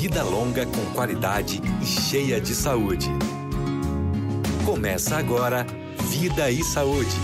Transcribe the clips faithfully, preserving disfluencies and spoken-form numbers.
vida longa com qualidade e cheia de saúde. Começa agora, Vida e Saúde.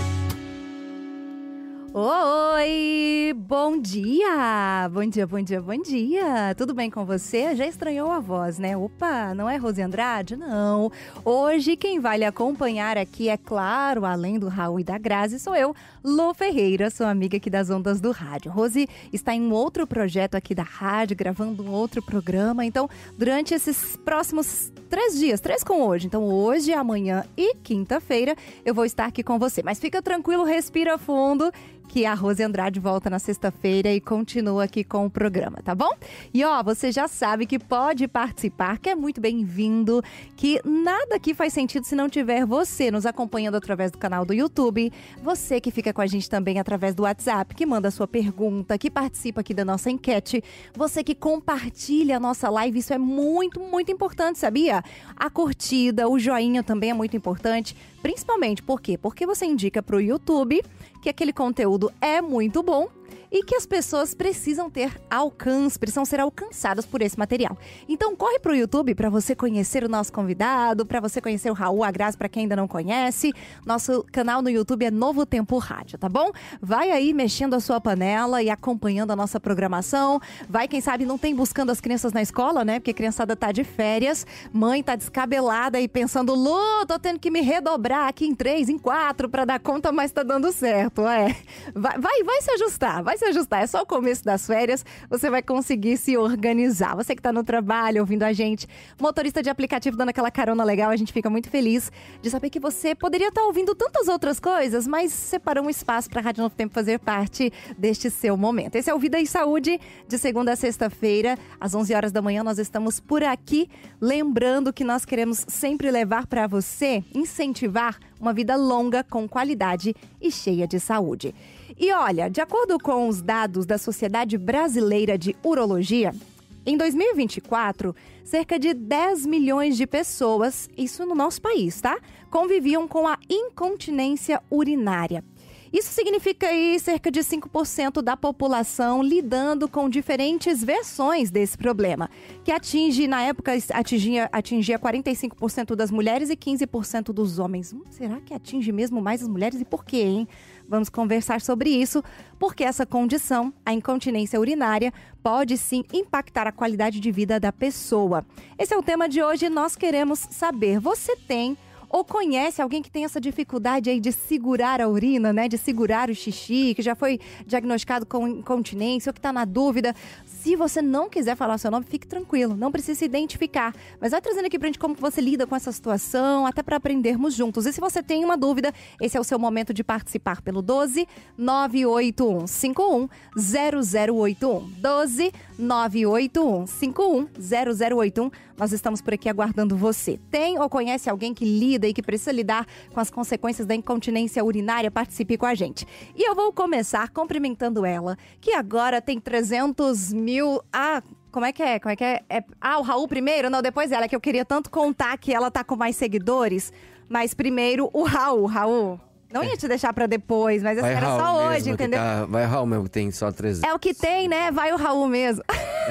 Oi, bom dia, bom dia, bom dia, bom dia, tudo bem com você? Já estranhou a voz, né? Opa, não é Rose Andrade? Não, hoje quem vai lhe acompanhar aqui, é claro, além do Raul e da Grazi, sou eu, Lô Ferreira, sua amiga aqui das ondas do rádio. Rose está em um outro projeto aqui da rádio, gravando um outro programa, então durante esses próximos três dias, três com hoje, então hoje, amanhã e quinta-feira eu vou estar aqui com você, mas fica tranquilo, respira fundo, que a Rose Andrade volta na sexta-feira e continua aqui com o programa, tá bom? E ó, você já sabe que pode participar, que é muito bem-vindo, que nada aqui faz sentido se não tiver você nos acompanhando através do canal do YouTube, você que fica com a gente também através do WhatsApp, que manda a sua pergunta, que participa aqui da nossa enquete, você que compartilha a nossa live, isso é muito, muito importante, sabia? A curtida, o joinha também é muito importante, principalmente, por quê? Porque você indica pro YouTube que aquele conteúdo é muito bom e que as pessoas precisam ter alcance, precisam ser alcançadas por esse material. Então corre pro YouTube para você conhecer o nosso convidado, para você conhecer o Raul, a Grazi, para quem ainda não conhece. Nosso canal no YouTube é Novo Tempo Rádio, tá bom? Vai aí mexendo a sua panela e acompanhando a nossa programação. Vai, quem sabe, não tem buscando as crianças na escola, né? Porque a criançada tá de férias, mãe tá descabelada e pensando, Lu, tô tendo que me redobrar aqui em três, em quatro para dar conta, mas tá dando certo, é. Vai, vai, vai se ajustar, vai se ajustar, é só o começo das férias, você vai conseguir se organizar. Você que tá no trabalho, ouvindo a gente, motorista de aplicativo dando aquela carona legal, a gente fica muito feliz de saber que você poderia estar ouvindo tantas outras coisas, mas separou um espaço para a Rádio Novo Tempo fazer parte deste seu momento. Esse é o Vida e Saúde, de segunda a sexta-feira, às onze horas da manhã, nós estamos por aqui, lembrando que nós queremos sempre levar para você, incentivar uma vida longa, com qualidade e cheia de saúde. E olha, de acordo com os dados da Sociedade Brasileira de Urologia, em dois mil e vinte e quatro, cerca de dez milhões de pessoas, isso no nosso país, tá? Conviviam com a incontinência urinária. Isso significa aí cerca de cinco por cento da população lidando com diferentes versões desse problema, que atinge, na época, atingia, atingia quarenta e cinco por cento das mulheres e quinze por cento dos homens. Hum, será que atinge mesmo mais as mulheres e por quê, hein? Vamos conversar sobre isso, porque essa condição, a incontinência urinária, pode sim impactar a qualidade de vida da pessoa. Esse é o tema de hoje e nós queremos saber, você tem ou conhece alguém que tem essa dificuldade aí de segurar a urina, né? De segurar o xixi, que já foi diagnosticado com incontinência ou que está na dúvida. Se você não quiser falar o seu nome, fique tranquilo, não precisa se identificar. Mas vai trazendo aqui pra gente como que você lida com essa situação, até para aprendermos juntos. E se você tem uma dúvida, esse é o seu momento de participar pelo doze, nove oito um, cinco um, zero zero oito um. doze, nove oito um, cinco um, zero zero oito um. Nós estamos por aqui aguardando você. Tem ou conhece alguém que lida e que precisa lidar com as consequências da incontinência urinária? Participe com a gente. E eu vou começar cumprimentando ela, que agora tem trezentos mil... Ah, como é que é? Como é que é? é... Ah, o Raul primeiro? Não, depois ela, que eu queria tanto contar que ela tá com mais seguidores. Mas primeiro o Raul. Raul, não ia te deixar pra depois, mas essa era Raul só hoje, mesmo, entendeu? Tá, vai Raul mesmo, que tem só trezentos. É o que tem, né? Vai o Raul mesmo.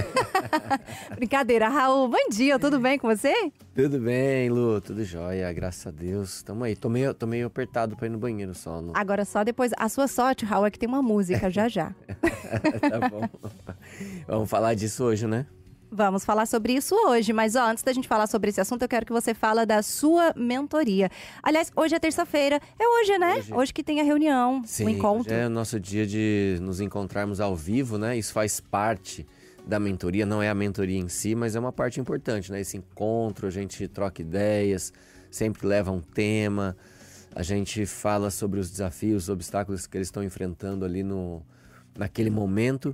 Brincadeira, Raul, bom dia, tudo bem com você? Tudo bem, Lu, tudo jóia, graças a Deus. Tamo aí, tô meio, tô meio apertado pra ir no banheiro só. No... Agora só depois, a sua sorte, Raul, é que tem uma música já já. Tá bom. Vamos falar disso hoje, né? Vamos falar sobre isso hoje, mas ó, antes da gente falar sobre esse assunto, eu quero que você fale da sua mentoria. Aliás, hoje é terça-feira, é hoje, né? Hoje, hoje que tem a reunião, sim, o encontro. Hoje é o nosso dia de nos encontrarmos ao vivo, né? Isso faz parte da mentoria, não é a mentoria em si, mas é uma parte importante, né? Esse encontro, a gente troca ideias, sempre leva um tema, a gente fala sobre os desafios, os obstáculos que eles estão enfrentando ali no, naquele momento.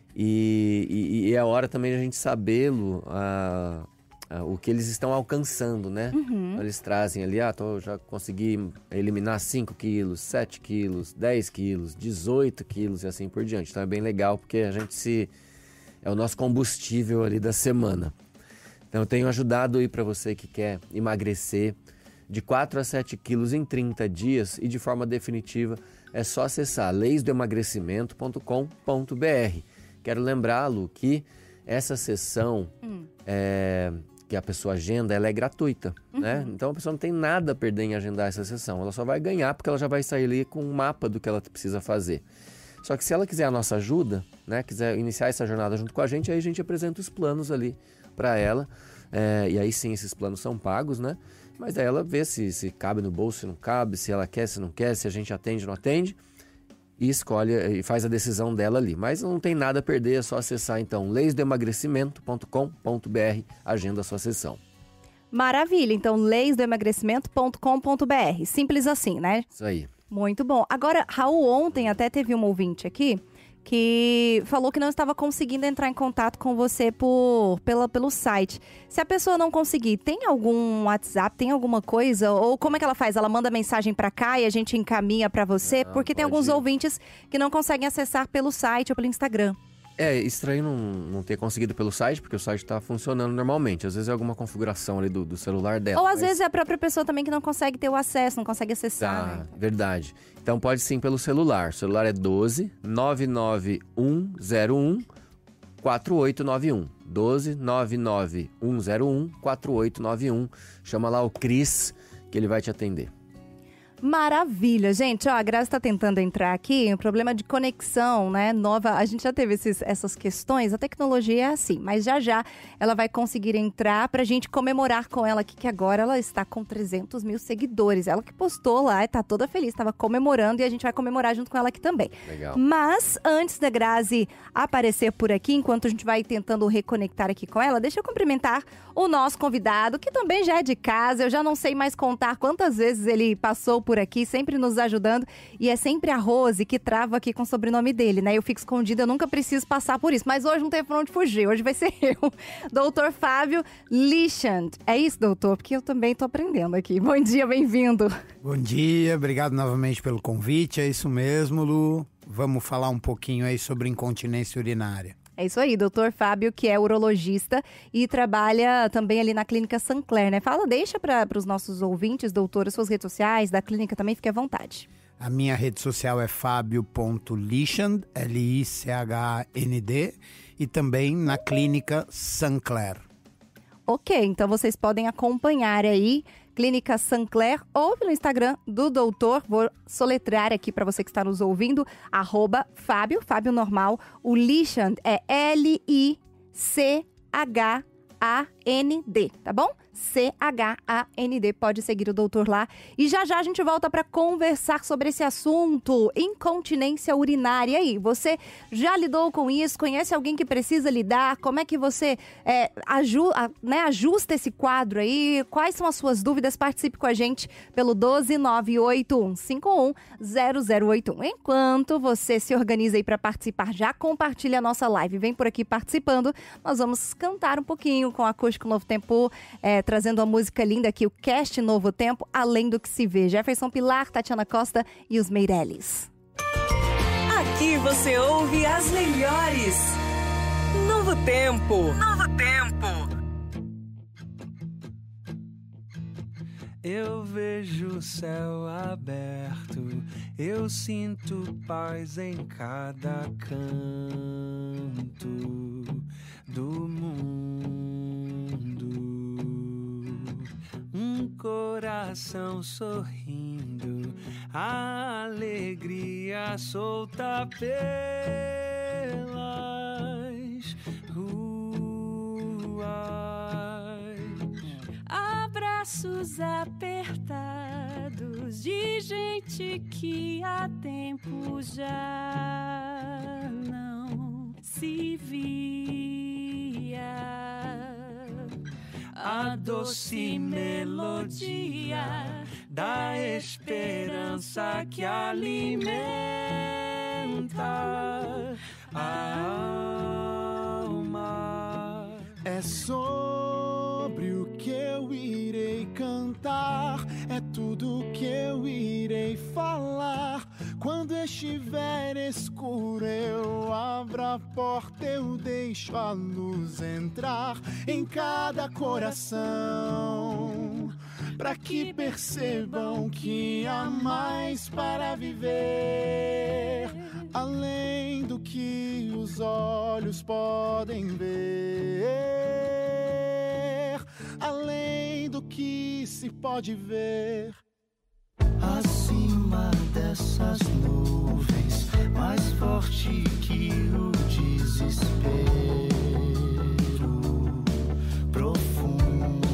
E, e, e é a hora também de a gente sabê-lo, a, a, o que eles estão alcançando, né? Uhum. Eles trazem ali, ah, tô, já consegui eliminar cinco quilos, sete quilos, dez quilos, dezoito quilos e assim por diante. Então é bem legal porque a gente se... é o nosso combustível ali da semana. Então eu tenho ajudado aí para você que quer emagrecer de quatro a sete quilos em trinta dias e de forma definitiva. É só acessar leis do emagrecimento ponto com ponto b r. Quero lembrá-lo que essa sessão hum. é, que a pessoa agenda, ela é gratuita, Uhum. né? Então a pessoa não tem nada a perder em agendar essa sessão. Ela só vai ganhar porque ela já vai sair ali com um mapa do que ela precisa fazer. Só que se ela quiser a nossa ajuda, né, quiser iniciar essa jornada junto com a gente, aí a gente apresenta os planos ali para ela. É, e aí sim, esses planos são pagos, né? Mas aí ela vê se, se cabe no bolso, se não cabe, se ela quer, se não quer, se a gente atende, não atende. E escolhe e faz a decisão dela ali. Mas não tem nada a perder, é só acessar então leis do emagrecimento ponto com ponto b r, agenda a sua sessão. Maravilha, então leis do emagrecimento ponto com ponto b r, simples assim, né? Isso aí. Muito bom. Agora, Raul, ontem até teve um ouvinte aqui que falou que não estava conseguindo entrar em contato com você por, pela, pelo site. Se a pessoa não conseguir, tem algum WhatsApp, tem alguma coisa? Ou como é que ela faz? Ela manda mensagem para cá e a gente encaminha para você? Não, Porque tem pode alguns ir. ouvintes que não conseguem acessar pelo site ou pelo Instagram. É estranho não, não ter conseguido pelo site, porque o site está funcionando normalmente. Às vezes é alguma configuração ali do, do celular dela. Ou às mas- vezes é a própria pessoa também que não consegue ter o acesso, não consegue acessar. Tá, né? verdade. Então pode sim pelo celular. O celular é doze, nove nove um zero um, quatro oito nove um. doze, nove nove um zero um, quatro oito nove um. Chama lá o Cris, que ele vai te atender. Maravilha, gente. Ó, a Grazi está tentando entrar aqui, um problema de conexão, né? Nova, a gente já teve esses, essas questões, a tecnologia é assim, mas já já ela vai conseguir entrar pra gente comemorar com ela aqui, que agora ela está com trezentos mil seguidores. Ela que postou lá, tá toda feliz, estava comemorando e a gente vai comemorar junto com ela aqui também. Legal. Mas antes da Grazi aparecer por aqui, enquanto a gente vai tentando reconectar aqui com ela, deixa eu cumprimentar o nosso convidado, que também já é de casa. Eu já não sei mais contar quantas vezes ele passou por aqui, sempre nos ajudando. E é sempre a Rose que trava aqui com o sobrenome dele, né? Eu fico escondida, eu nunca preciso passar por isso. Mas hoje não tem pra onde fugir, hoje vai ser eu. doutor Fábio Lichand. É isso, doutor? Porque eu também tô aprendendo aqui. Bom dia, bem-vindo. Bom dia, obrigado novamente pelo convite, é isso mesmo, Lu. Vamos falar um pouquinho aí sobre incontinência urinária. É isso aí, doutor Fábio, que é urologista e trabalha também ali na Clínica Sancler, né? Fala, deixa para os nossos ouvintes, doutor, as suas redes sociais, da clínica também, fique à vontade. A minha rede social é fabio ponto lichand, L I C H A N D, e também na Clínica Sancler. Ok, então vocês podem acompanhar aí Clínica Sancler ou pelo Instagram do doutor. Vou soletrar aqui para você que está nos ouvindo, arroba Fábio, Fábio normal. O Lichand é L I C H A N D, tá bom? C H A N D, pode seguir o doutor lá. E já já a gente volta para conversar sobre esse assunto, incontinência urinária. E aí, você já lidou com isso? Conhece alguém que precisa lidar? Como é que você é, aju a, né, ajusta esse quadro aí? Quais são as suas dúvidas? Participe com a gente pelo doze, nove oito um, cinco um, zero zero oito um. Enquanto você se organiza aí para participar, já compartilha a nossa live. Vem por aqui participando. Nós vamos cantar um pouquinho com o Acústico Novo Tempo, é, trazendo uma música linda aqui, o Cast Novo Tempo, Além do que se vê. Jefferson Pilar, Tatiana Costa e os Meirelles. Aqui você ouve as melhores. Novo Tempo. Novo Tempo. Eu vejo o céu aberto, eu sinto paz em cada canto do mundo. Um coração sorrindo, a alegria solta pelas ruas. Abraços apertados de gente que há tempo já não se via. A doce melodia da esperança que alimenta a alma. É sobre o que eu irei cantar, é tudo que eu irei falar. Quando estiver escuro eu abro a porta, eu deixo a luz entrar em cada coração, pra que percebam que há mais para viver, além do que os olhos podem ver. que se pode ver. Acima dessas nuvens, mais forte que o desespero profundo,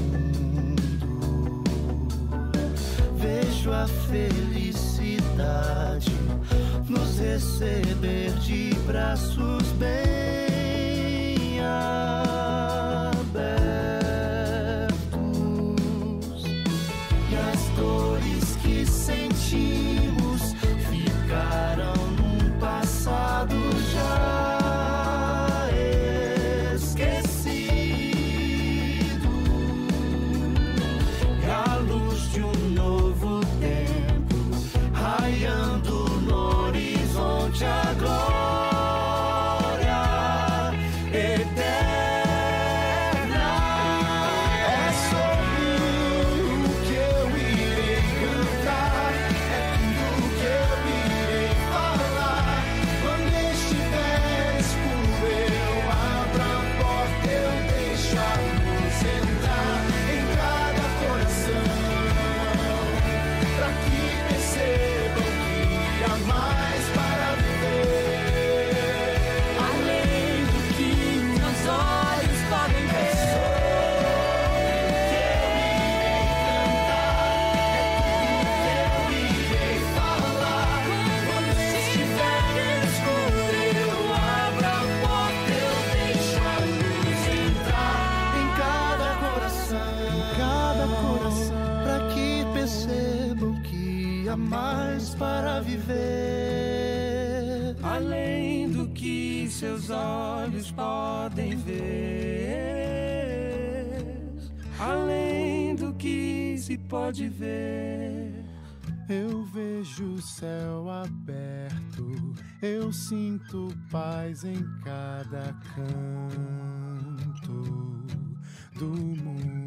vejo a felicidade nos receber de braços bem abertos, e as dores que sentimos ficaram num passado já esquecido, e a luz de um novo tempo raiando no horizonte, a glória eterna. É sobre o que eu irei cantar, é tudo que eu irei falar. Quando estiver escuro, eu abro a porta, eu deixo a luz entrar em cada coração, pra que percebam que há mais para viver, além do que meus olhos podem ver. Que eu irei cantar, é tudo que eu irei falar. Quando estiver escuro, eu abro a porta, eu deixo a luz entrar em cada coração, em cada coração, pra que percebam que há mais para viver, além do que seus olhos podem ver, além do que se pode ver. Eu vejo o céu aberto, eu sinto paz em cada canto do mundo.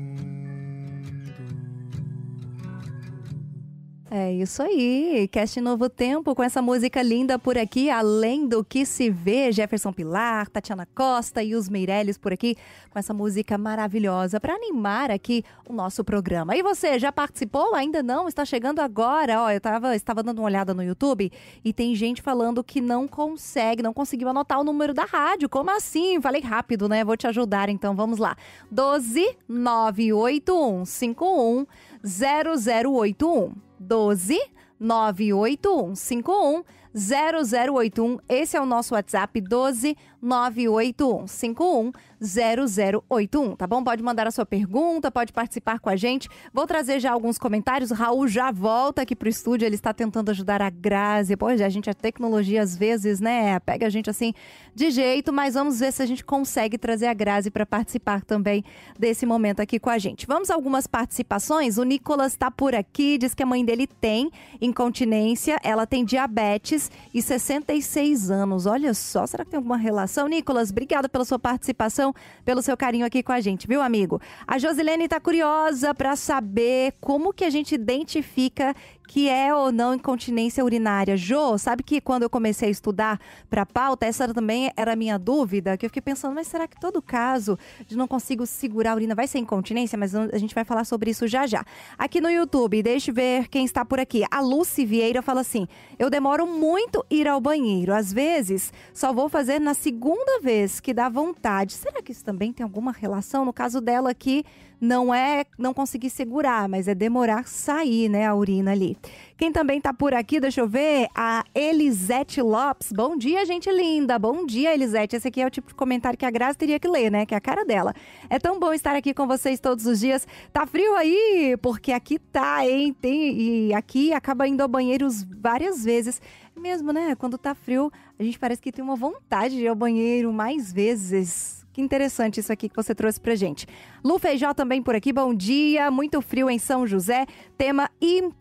É isso aí, Cast Novo Tempo com essa música linda por aqui, além do que se vê, Jefferson Pilar, Tatiana Costa e os Meirelles por aqui, com essa música maravilhosa para animar aqui o nosso programa. E você, já participou? Ainda não? Está chegando agora? Ó, eu tava, estava dando uma olhada no YouTube e tem gente falando que não consegue, não conseguiu anotar o número da rádio. Como assim? Falei rápido, né? Vou te ajudar, então vamos lá. doze nove oito um cinco um zero zero oito um. doze nove oito um cinco um zero zero oito um. Esse é o nosso WhatsApp, doze nove oito um cinco um zero zero oito um, tá bom? Pode mandar a sua pergunta, pode participar com a gente. Vou trazer já alguns comentários. O Raul já volta aqui pro estúdio, ele está tentando ajudar a Grazi. Pois é, a gente, a tecnologia às vezes, né, pega a gente assim de jeito, mas vamos ver se a gente consegue trazer a Grazi para participar também desse momento aqui com a gente. Vamos a algumas participações. O Nicolas tá por aqui, diz que a mãe dele tem incontinência, ela tem diabetes e sessenta e seis anos. Olha só, será que tem alguma relação? Nicolas, obrigada pela sua participação, pelo seu carinho aqui com a gente, viu, amigo? A Josilene tá curiosa para saber como que a gente identifica que é ou não incontinência urinária. Jô, sabe que quando eu comecei a estudar para pauta, essa também era a minha dúvida, que eu fiquei pensando, mas será que todo caso de não consigo segurar a urina vai ser incontinência? Mas a gente vai falar sobre isso já já. Aqui no YouTube, deixa eu ver quem está por aqui. A Lucy Vieira fala assim, eu demoro muito ir ao banheiro. Às vezes, só vou fazer na segunda vez que dá vontade. Será que isso também tem alguma relação? No caso dela aqui, não é não conseguir segurar, mas é demorar sair, né, a urina ali. Quem também tá por aqui, deixa eu ver, a Elisete Lopes. Bom dia, gente linda. Bom dia, Elisete. Esse aqui é o tipo de comentário que a Grazi teria que ler, né, que é a cara dela. É tão bom estar aqui com vocês todos os dias. Tá frio aí? Porque aqui tá, hein? Tem, e aqui acaba indo ao banheiro várias vezes. Mesmo, né? Quando tá frio, a gente parece que tem uma vontade de ir ao banheiro mais vezes. Que interessante isso aqui que você trouxe pra gente. Lu Feijó também por aqui, bom dia. Muito frio em São José, tema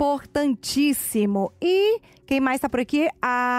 importantíssimo. E quem mais tá por aqui?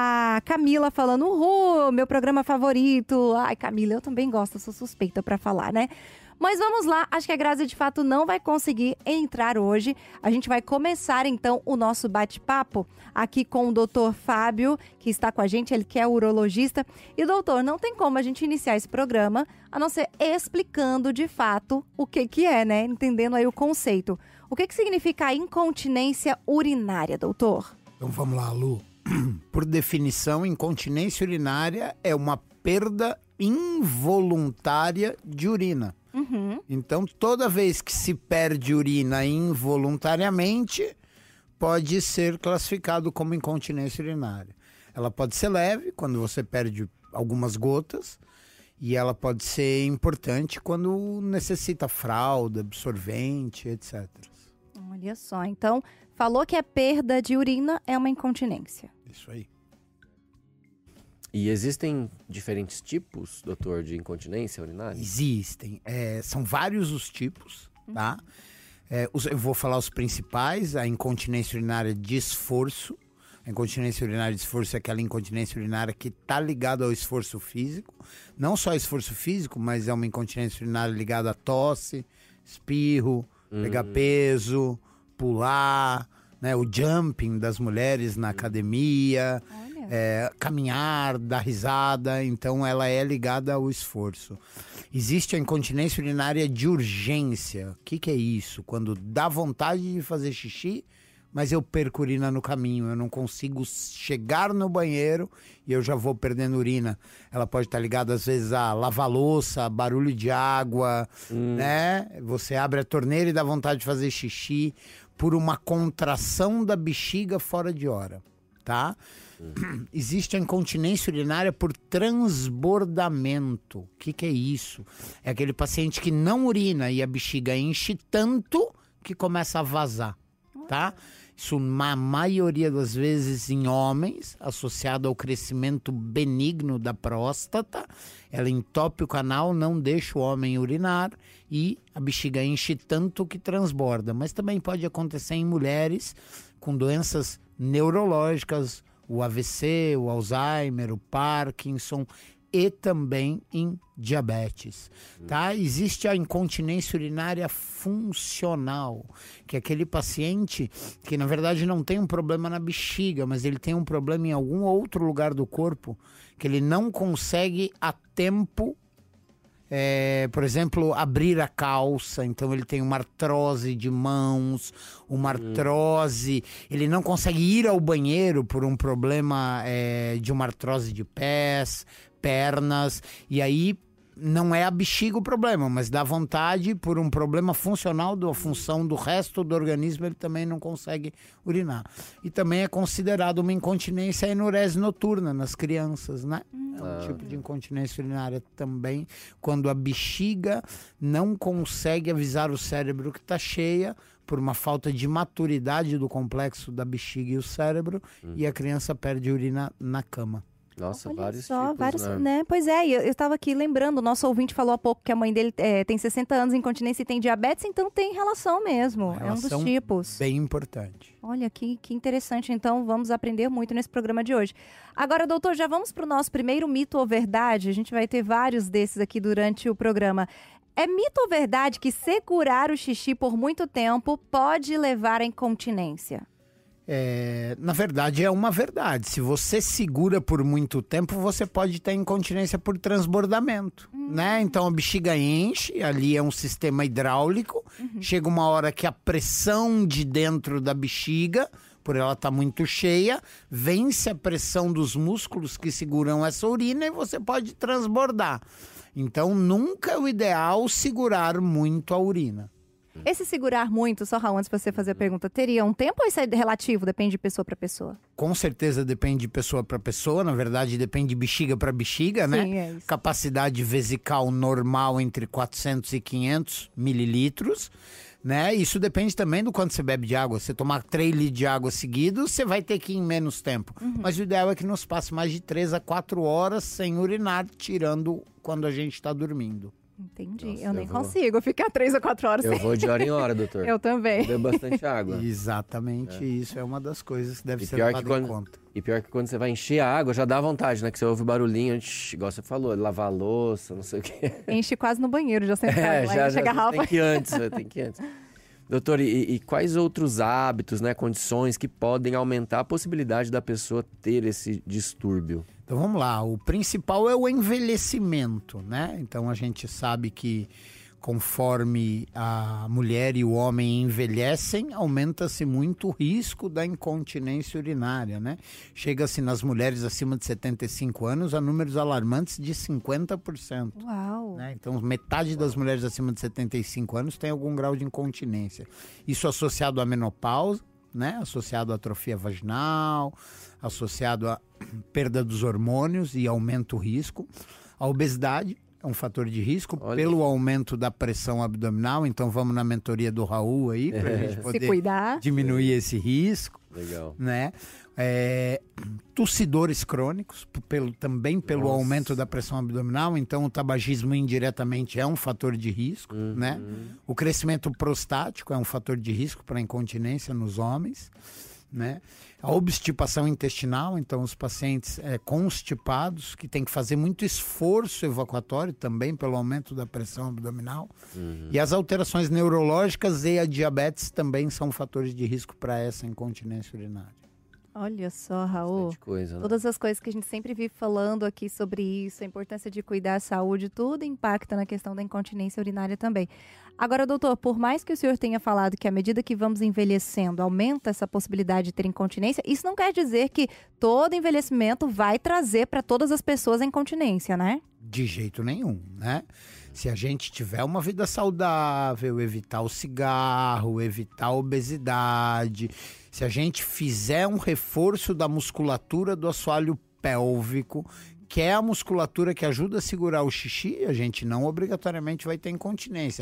A Camila falando, uhul, meu programa favorito. Ai, Camila, eu também gosto, sou suspeita pra falar, né? Mas vamos lá, acho que a Grazi de fato não vai conseguir entrar hoje. A gente vai começar então o nosso bate-papo aqui com o doutor Fábio, que está com a gente. Ele que é urologista. E, doutor, não tem como a gente iniciar esse programa a não ser explicando de fato o que que é, né? Entendendo aí o conceito. O que que significa a incontinência urinária, doutor? Então vamos lá, Lu. Por definição, incontinência urinária é uma perda involuntária de urina. Uhum. Então, toda vez que se perde urina involuntariamente, pode ser classificado como incontinência urinária. Ela pode ser leve, quando você perde algumas gotas, e ela pode ser importante quando necessita fralda, absorvente, etcétera. Olha só, então, falou que a perda de urina é uma incontinência. Isso aí. E existem diferentes tipos, doutor, de incontinência urinária? Existem. É, são vários os tipos, tá? É, os, eu vou falar os principais. A incontinência urinária de esforço. A incontinência urinária de esforço é aquela incontinência urinária que está ligada ao esforço físico. Não só esforço físico, mas é uma incontinência urinária ligada a tosse, espirro, hum. pegar peso, pular, né? O jumping das mulheres na hum. academia. É, caminhar, dar risada, então ela é ligada ao esforço. Existe a incontinência urinária de urgência. O que, que é isso? Quando dá vontade de fazer xixi, mas eu perco urina no caminho, eu não consigo chegar no banheiro e eu já vou perdendo urina. Ela pode estar ligada às vezes a lavar louça, barulho de água, hum. né? Você abre a torneira e dá vontade de fazer xixi por uma contração da bexiga fora de hora, tá? Hum. Existe a incontinência urinária por transbordamento. O que, que é isso? É aquele paciente que não urina e a bexiga enche tanto que começa a vazar, tá? Isso, na maioria das vezes, em homens, associado ao crescimento benigno da próstata. Ela entope o canal, não deixa o homem urinar e a bexiga enche tanto que transborda. Mas também pode acontecer em mulheres com doenças neurológicas, o A V C, o Alzheimer, o Parkinson e também em diabetes, tá? Existe a incontinência urinária funcional, que é aquele paciente que na verdade não tem um problema na bexiga, mas ele tem um problema em algum outro lugar do corpo, que ele não consegue a tempo É, por exemplo, abrir a calça, então ele tem uma artrose de mãos, uma artrose, ele não consegue ir ao banheiro por um problema é, de uma artrose de pés, pernas, e aí não é a bexiga o problema, mas dá vontade por um problema funcional da função do resto do organismo, ele também não consegue urinar. E também é considerado uma incontinência a enurese noturna nas crianças, né? É um tipo de incontinência urinária também, quando a bexiga não consegue avisar o cérebro que está cheia por uma falta de maturidade do complexo da bexiga e o cérebro, hum. e a criança perde urina na cama. Nossa, Olha vários só, tipos, vários, né? né? Pois é, eu estava aqui lembrando, o nosso ouvinte falou há pouco que a mãe dele é, tem sessenta anos, incontinência e tem diabetes, então tem relação mesmo, Relação é um dos tipos. Bem importante. Olha, que, que interessante, então vamos aprender muito nesse programa de hoje. Agora, doutor, já vamos para o nosso primeiro mito ou verdade, a gente vai ter vários desses aqui durante o programa. É mito ou verdade que segurar o xixi por muito tempo pode levar à incontinência? É, na verdade, é uma verdade. Se você segura por muito tempo, você pode ter incontinência por transbordamento, uhum. né? Então a bexiga enche, ali é um sistema hidráulico. Uhum. Chega uma hora que a pressão de dentro da bexiga, por ela estar muito cheia, vence a pressão dos músculos que seguram essa urina e você pode transbordar. Então nunca é o ideal segurar muito a urina. Esse segurar muito, só Raul, antes de você fazer a pergunta, teria um tempo ou isso é relativo? Depende de pessoa para pessoa? Com certeza depende de pessoa para pessoa. Na verdade, depende de bexiga para bexiga, Sim, né? É isso. Capacidade vesical normal entre quatrocentos e quinhentos mililitros, né? Isso depende também do quanto você bebe de água. Se tomar três litros de água seguidos, você vai ter que ir em menos tempo. Uhum. Mas o ideal é que nos passe mais de três a quatro horas sem urinar, tirando quando a gente está dormindo. Entendi. Nossa, eu nem eu vou... consigo ficar três ou quatro horas Eu sem. vou de hora em hora, doutor. Eu também. Bebo bastante água. Exatamente, É. isso é uma das coisas que deve E ser pior levada que quando- em conta. E pior que quando você vai encher a água, já dá vontade, né? Que você ouve barulhinho, tch, igual você falou, lavar a louça, não sei o quê. Enche quase no banheiro, já sentado. É, lá, já, enche a já garrafa. tem que ir antes, né? Tem que ir antes. Doutor, e, e quais outros hábitos, né, condições que podem aumentar a possibilidade da pessoa ter esse distúrbio? Então vamos lá, o principal é o envelhecimento, né? Então a gente sabe que conforme a mulher e o homem envelhecem, aumenta-se muito o risco da incontinência urinária, né? Chega-se nas mulheres acima de setenta e cinco anos a números alarmantes de cinquenta por cento. Uau! Né? Então, metade das mulheres acima de setenta e cinco anos tem algum grau de incontinência. Isso associado à menopausa, né? Associado à atrofia vaginal, associado à perda dos hormônios e aumenta o risco. A obesidade é um fator de risco. Olha. Pelo aumento da pressão abdominal. Então vamos na mentoria do Raul aí para a é. gente poder Se cuidar. diminuir esse risco. Legal. Né? É, tossidores crônicos, pelo, também pelo Nossa. aumento da pressão abdominal. Então o tabagismo indiretamente é um fator de risco. Uhum. Né? O crescimento prostático é um fator de risco para a incontinência nos homens. Né? A obstipação intestinal, então os pacientes é, constipados, que tem que fazer muito esforço evacuatório também pelo aumento da pressão abdominal. Uhum. E as alterações neurológicas e a diabetes também são fatores de risco para essa incontinência urinária. Olha só, Raul, coisa, né? Todas as coisas que a gente sempre vive falando aqui sobre isso, a importância de cuidar da saúde, tudo impacta na questão da incontinência urinária também. Agora, doutor, por mais que o senhor tenha falado que à medida que vamos envelhecendo, aumenta essa possibilidade de ter incontinência, isso não quer dizer que todo envelhecimento vai trazer para todas as pessoas a incontinência, né? De jeito nenhum, né? Se a gente tiver uma vida saudável, evitar o cigarro, evitar a obesidade, se a gente fizer um reforço da musculatura do assoalho pélvico, que é a musculatura que ajuda a segurar o xixi, a gente não obrigatoriamente vai ter incontinência.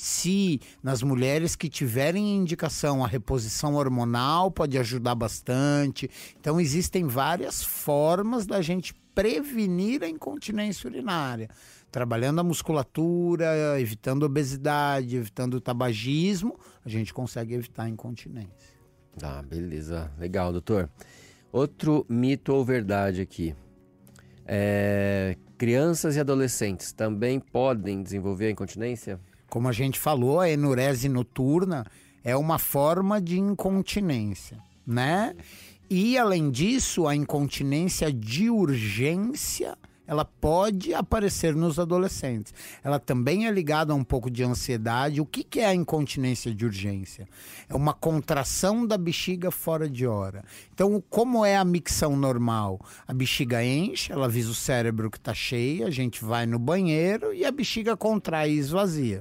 Se nas mulheres que tiverem indicação a reposição hormonal pode ajudar bastante. Então existem várias formas da gente prevenir a incontinência urinária. Trabalhando a musculatura, evitando obesidade, evitando o tabagismo, a gente consegue evitar a incontinência. Ah, beleza. Legal, doutor. Outro mito ou verdade aqui. É, crianças e adolescentes também podem desenvolver a incontinência? Como a gente falou, a enurese noturna é uma forma de incontinência, né? E, além disso, a incontinência de urgência, ela pode aparecer nos adolescentes. Ela também é ligada a um pouco de ansiedade. O que, que é a incontinência de urgência? É uma contração da bexiga fora de hora. Então, como é a micção normal? A bexiga enche, ela avisa o cérebro que está cheia, a gente vai no banheiro e a bexiga contrai e esvazia.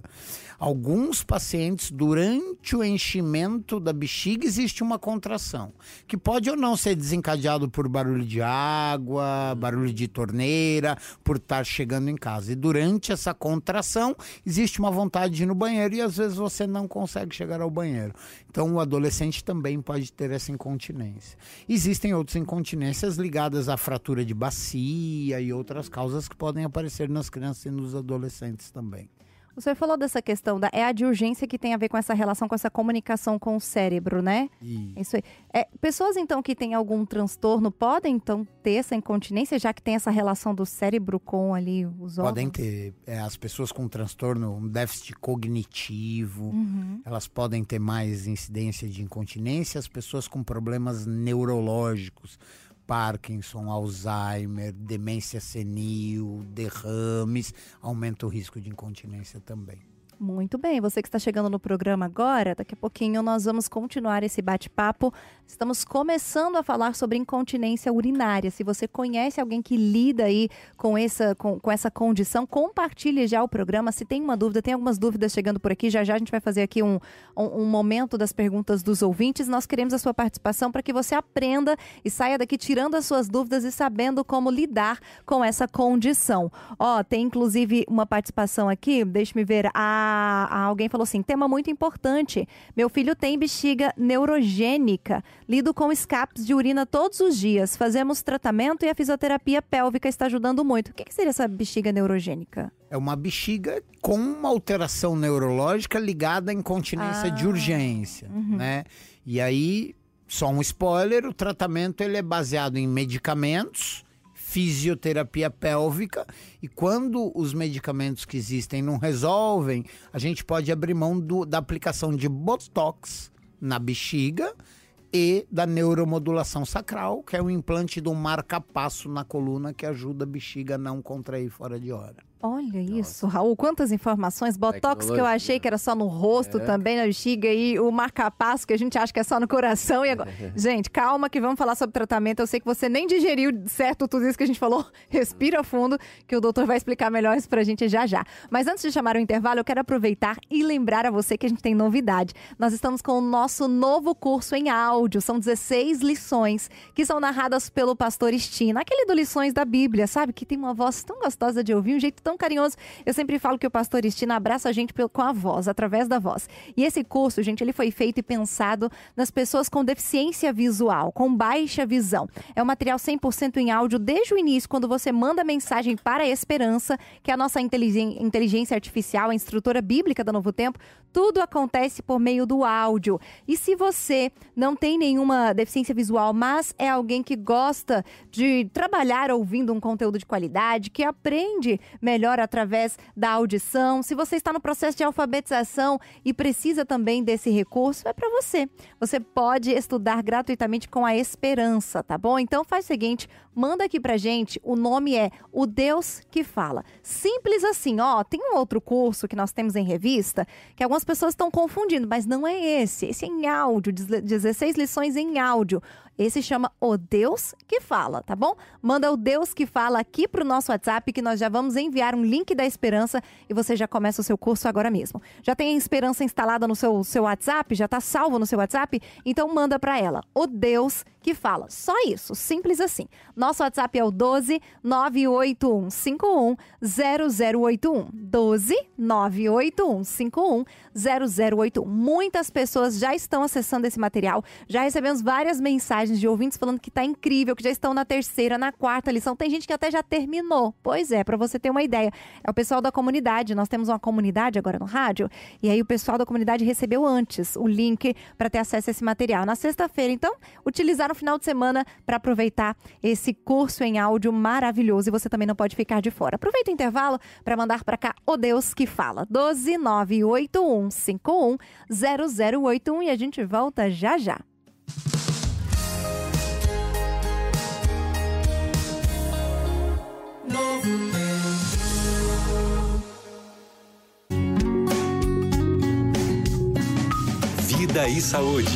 Alguns pacientes, durante o enchimento da bexiga, existe uma contração, que pode ou não ser desencadeado por barulho de água, barulho de torneira, por estar chegando em casa. E durante essa contração, existe uma vontade de ir no banheiro e às vezes você não consegue chegar ao banheiro. Então o adolescente também pode ter essa incontinência. Existem outras incontinências ligadas à fratura de bacia e outras causas que podem aparecer nas crianças e nos adolescentes também. O senhor falou dessa questão, da, é a de urgência que tem a ver com essa relação, com essa comunicação com o cérebro, né? Isso. Isso aí. É, pessoas, então, que têm algum transtorno podem, então, ter essa incontinência, já que tem essa relação do cérebro com ali os órgãos? Podem ter. É, as pessoas com transtorno, um déficit cognitivo, uhum. elas podem ter mais incidência de incontinência. As pessoas com problemas neurológicos, Parkinson, Alzheimer, demência senil, derrames, aumenta o risco de incontinência também. Muito bem, você que está chegando no programa agora, daqui a pouquinho nós vamos continuar esse bate-papo. Estamos começando a falar sobre incontinência urinária. Se você conhece alguém que lida aí com essa, com, com essa condição, compartilhe já o programa. Se tem uma dúvida, tem algumas dúvidas chegando por aqui, já já a gente vai fazer aqui um, um, um momento das perguntas dos ouvintes. Nós queremos a sua participação para que você aprenda e saia daqui tirando as suas dúvidas e sabendo como lidar com essa condição. Ó, tem inclusive uma participação aqui, deixa-me ver, a alguém falou assim, tema muito importante, meu filho tem bexiga neurogênica, lido com escapes de urina todos os dias, fazemos tratamento e a fisioterapia pélvica está ajudando muito. O que seria essa bexiga neurogênica? É uma bexiga com uma alteração neurológica ligada à incontinência ah, de urgência, uhum. né? E aí, só um spoiler, o tratamento ele é baseado em medicamentos, fisioterapia pélvica, e quando os medicamentos que existem não resolvem, a gente pode abrir mão do, da aplicação de botox na bexiga e da neuromodulação sacral, que é o implante do marca-passo na coluna que ajuda a bexiga a não contrair fora de hora. Olha isso, Raul, quantas informações. Botox que eu Tecnologia. achei que era só no rosto, É. também na bexiga, e o marca-passo que a gente acha que é só no coração. E agora... Gente, calma que vamos falar sobre tratamento. Eu sei que você nem digeriu certo tudo isso que a gente falou. Respira fundo, que o doutor vai explicar melhor isso pra gente já já. Mas antes de chamar o intervalo, eu quero aproveitar e lembrar a você que a gente tem novidade. Nós estamos com o nosso novo curso em áudio. São dezesseis lições que são narradas pelo pastor Estina. Aquele do Lições da Bíblia, sabe? Que tem uma voz tão gostosa de ouvir, um jeito tão carinhoso. Eu sempre falo que o pastor Estina abraça a gente pelo- com a voz, através da voz. E esse curso, gente, ele foi feito e pensado nas pessoas com deficiência visual, com baixa visão. É um material cem por cento em áudio desde o início, quando você manda a mensagem para a Esperança, que é a nossa inteligen- inteligência artificial, a instrutora bíblica da Novo Tempo. Tudo acontece por meio do áudio. E se você não tem nenhuma deficiência visual, mas é alguém que gosta de trabalhar ouvindo um conteúdo de qualidade, que aprende melhor através da audição, se você está no processo de alfabetização e precisa também desse recurso, é para você. Você pode estudar gratuitamente com a Esperança, tá bom? Então faz o seguinte, manda aqui pra gente, o nome é O Deus que Fala. Simples assim, ó, tem um outro curso que nós temos em revista, que algumas pessoas estão confundindo, mas não é esse. Esse é em áudio, dezesseis lições em áudio. Esse chama O Deus que Fala, tá bom? Manda o Deus que Fala aqui pro nosso WhatsApp, que nós já vamos enviar um link da Esperança e você já começa o seu curso agora mesmo. Já tem a Esperança instalada no seu, seu WhatsApp? Já tá salvo no seu WhatsApp? Então manda pra ela, O Deus que Fala. Só isso, simples assim. Nosso WhatsApp é o doze nove oito um cinco um zero zero oito um. doze nove oito um cinco um zero zero oito um. Muitas pessoas já estão acessando esse material, já recebemos várias mensagens de ouvintes falando que tá incrível, que já estão na terceira, na quarta lição. Tem gente que até já terminou. Pois é, para você ter uma ideia. É o pessoal da comunidade. Nós temos uma comunidade agora no rádio, e aí o pessoal da comunidade recebeu antes o link para ter acesso a esse material na sexta-feira. Então, utilizar no final de semana para aproveitar esse curso em áudio maravilhoso, e você também não pode ficar de fora. Aproveita o intervalo para mandar para cá O Deus que Fala. doze nove oito um cinco um zero zero oito um e a gente volta já já. Vida e saúde.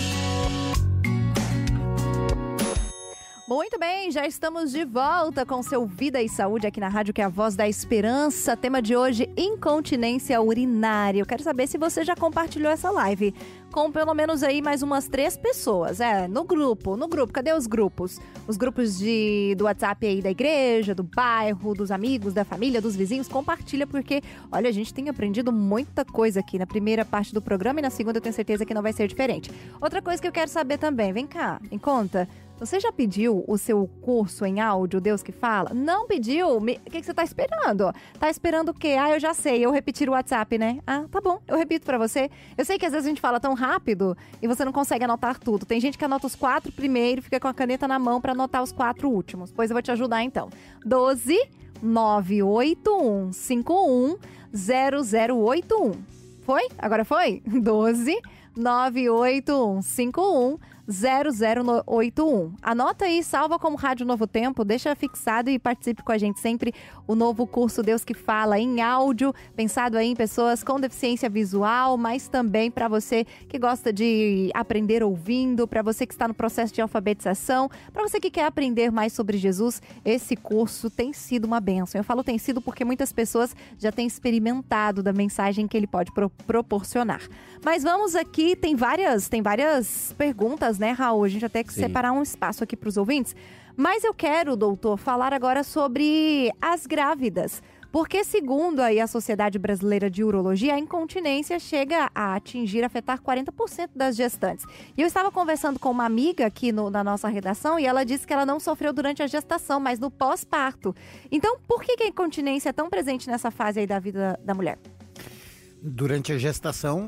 Muito bem, já estamos de volta com seu Vida e Saúde aqui na rádio, que é a Voz da Esperança. Tema de hoje, incontinência urinária. Eu quero saber se você já compartilhou essa live com pelo menos aí mais umas três pessoas. É, no grupo, no grupo. Cadê os grupos? Os grupos de, do WhatsApp aí da igreja, do bairro, dos amigos, da família, dos vizinhos. Compartilha, porque, olha, a gente tem aprendido muita coisa aqui na primeira parte do programa, e na segunda eu tenho certeza que não vai ser diferente. Outra coisa que eu quero saber também, vem cá, me conta. Você já pediu o seu curso em áudio, Deus que Fala? Não pediu? O que, que você tá esperando? Tá esperando o quê? Ah, eu já sei, eu repetir o WhatsApp, né? Ah, tá bom, eu repito pra você. Eu sei que às vezes a gente fala tão rápido e você não consegue anotar tudo. Tem gente que anota os quatro primeiro, fica com a caneta na mão pra anotar os quatro últimos. Pois eu vou te ajudar então. doze nove oito um cinco um zero zero oito um. Foi? Agora foi? doze nove oito um cinco um zero zero oito um. Anota aí, salva como Rádio Novo Tempo, deixa fixado e participe com a gente sempre. O novo curso Deus que Fala em áudio, pensado aí em pessoas com deficiência visual, mas também para você que gosta de aprender ouvindo, para você que está no processo de alfabetização, para você que quer aprender mais sobre Jesus. Esse curso tem sido uma bênção. Eu falo tem sido porque muitas pessoas já têm experimentado da mensagem que ele pode pro- proporcionar. Mas vamos aqui, tem várias, tem várias perguntas, né, Raul? A gente vai ter que Sim. separar um espaço aqui para os ouvintes. Mas eu quero, doutor, falar agora sobre as grávidas. Porque, segundo aí a Sociedade Brasileira de Urologia, a incontinência chega a atingir, afetar quarenta por cento das gestantes. E eu estava conversando com uma amiga aqui no, na nossa redação e ela disse que ela não sofreu durante a gestação, mas no pós-parto. Então, por que, que a incontinência é tão presente nessa fase aí da vida da mulher? Durante a gestação,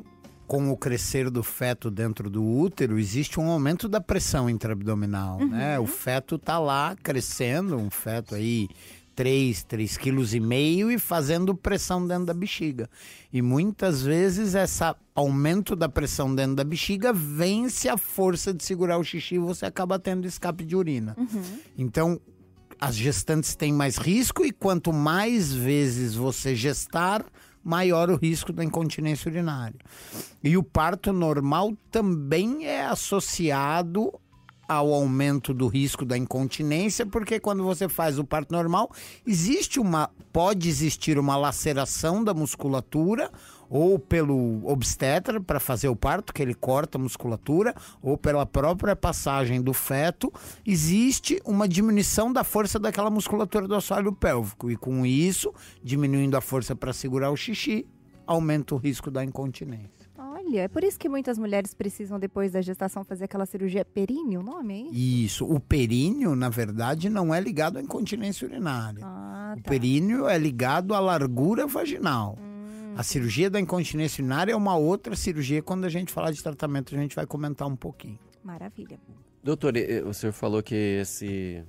com o crescer do feto dentro do útero, existe um aumento da pressão intraabdominal, uhum. né? O feto tá lá crescendo, um feto aí três, três quilos e meio e fazendo pressão dentro da bexiga. E muitas vezes esse aumento da pressão dentro da bexiga vence a força de segurar o xixi e você acaba tendo escape de urina. Uhum. Então, as gestantes têm mais risco e quanto mais vezes você gestar, maior o risco da incontinência urinária. E o parto normal também é associado ao aumento do risco da incontinência, porque quando você faz o parto normal, existe uma, pode existir uma laceração da musculatura, ou pelo obstetra para fazer o parto, que ele corta a musculatura, ou pela própria passagem do feto, existe uma diminuição da força daquela musculatura do assoalho pélvico. E com isso, diminuindo a força para segurar o xixi, aumenta o risco da incontinência. Olha, é por isso que muitas mulheres precisam, depois da gestação, fazer aquela cirurgia períneo, o nome é isso? Isso. O períneo, na verdade, não é ligado à incontinência urinária. Ah, tá. O períneo é ligado à largura vaginal. Hum. A cirurgia da incontinência urinária é uma outra cirurgia. Quando a gente falar de tratamento, a gente vai comentar um pouquinho. Maravilha. Doutor, o senhor falou que esse...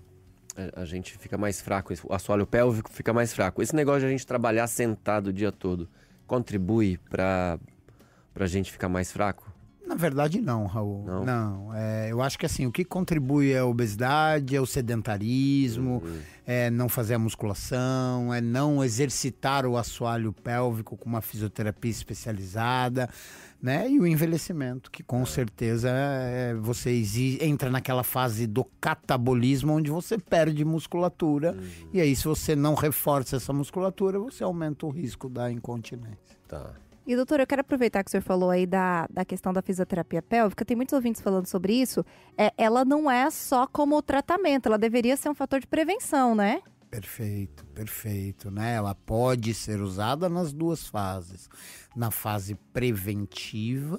a gente fica mais fraco, o assoalho pélvico fica mais fraco. Esse negócio de a gente trabalhar sentado o dia todo contribui para... pra gente ficar mais fraco? Na verdade, não, Raul. Não? Não. É, eu acho que assim, o que contribui é a obesidade, é o sedentarismo, uhum. é não fazer a musculação, é não exercitar o assoalho pélvico com uma fisioterapia especializada, né? E o envelhecimento, que com é. certeza é, você entra naquela fase do catabolismo, onde você perde musculatura. Uhum. E aí, se você não reforça essa musculatura, você aumenta o risco da incontinência. Tá. E, doutor, eu quero aproveitar que o senhor falou aí da, da questão da fisioterapia pélvica, tem muitos ouvintes falando sobre isso, é, ela não é só como tratamento, ela deveria ser um fator de prevenção, né? Perfeito, perfeito, né? Ela pode ser usada nas duas fases, na fase preventiva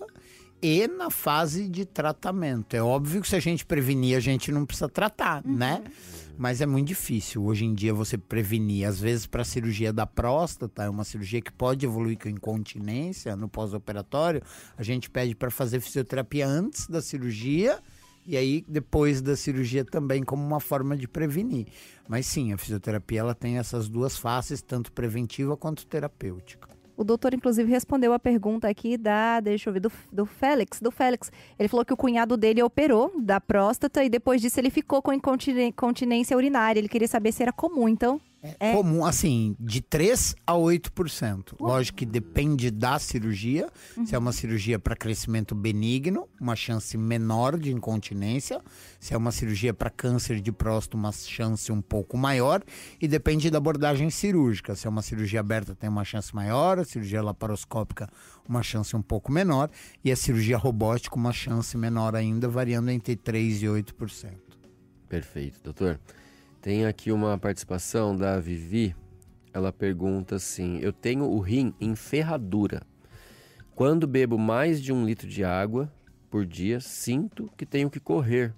e na fase de tratamento. É óbvio que se a gente prevenir, a gente não precisa tratar, uhum. né? Mas é muito difícil hoje em dia você prevenir. Às vezes para a cirurgia da próstata, é uma cirurgia que pode evoluir com incontinência no pós-operatório, a gente pede para fazer fisioterapia antes da cirurgia e aí depois da cirurgia também como uma forma de prevenir. Mas sim, a fisioterapia ela tem essas duas faces, tanto preventiva quanto terapêutica. O doutor, inclusive, respondeu a pergunta aqui da, deixa eu ver, do, do Félix. Do Félix. Ele falou que o cunhado dele operou da próstata e depois disso ele ficou com incontinência urinária. Ele queria saber se era comum, então... É, é comum, assim, de três a oito por cento. Lógico que depende da cirurgia. Uhum. Se é uma cirurgia para crescimento benigno, uma chance menor de incontinência. Se é uma cirurgia para câncer de próstata, uma chance um pouco maior. E depende da abordagem cirúrgica. Se é uma cirurgia aberta, tem uma chance maior. A cirurgia laparoscópica, uma chance um pouco menor. E a cirurgia robótica, uma chance menor ainda, variando entre três por cento e oito por cento. Perfeito, doutor. Tem aqui uma participação da Vivi, ela pergunta assim, eu tenho o rim em ferradura. Quando bebo mais de um litro de água por dia, sinto que tenho que correr